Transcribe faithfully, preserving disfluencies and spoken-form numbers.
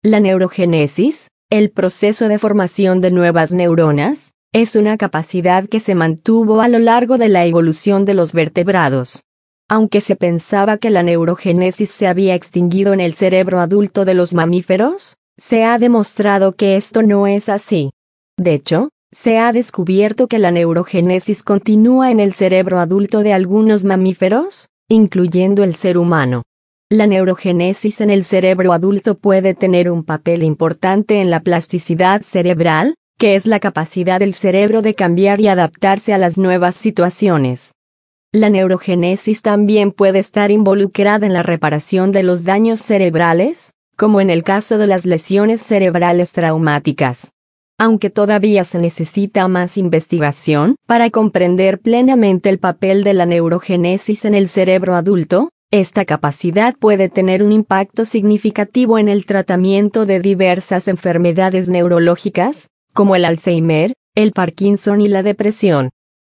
La neurogénesis, el proceso de formación de nuevas neuronas, es una capacidad que se mantuvo a lo largo de la evolución de los vertebrados. Aunque se pensaba que la neurogénesis se había extinguido en el cerebro adulto de los mamíferos, se ha demostrado que esto no es así. De hecho, se ha descubierto que la neurogénesis continúa en el cerebro adulto de algunos mamíferos, incluyendo el ser humano. La neurogénesis en el cerebro adulto puede tener un papel importante en la plasticidad cerebral, que es la capacidad del cerebro de cambiar y adaptarse a las nuevas situaciones. La neurogénesis también puede estar involucrada en la reparación de los daños cerebrales, como en el caso de las lesiones cerebrales traumáticas. Aunque todavía se necesita más investigación para comprender plenamente el papel de la neurogénesis en el cerebro adulto, esta capacidad puede tener un impacto significativo en el tratamiento de diversas enfermedades neurológicas, como el Alzheimer, el Parkinson y la depresión.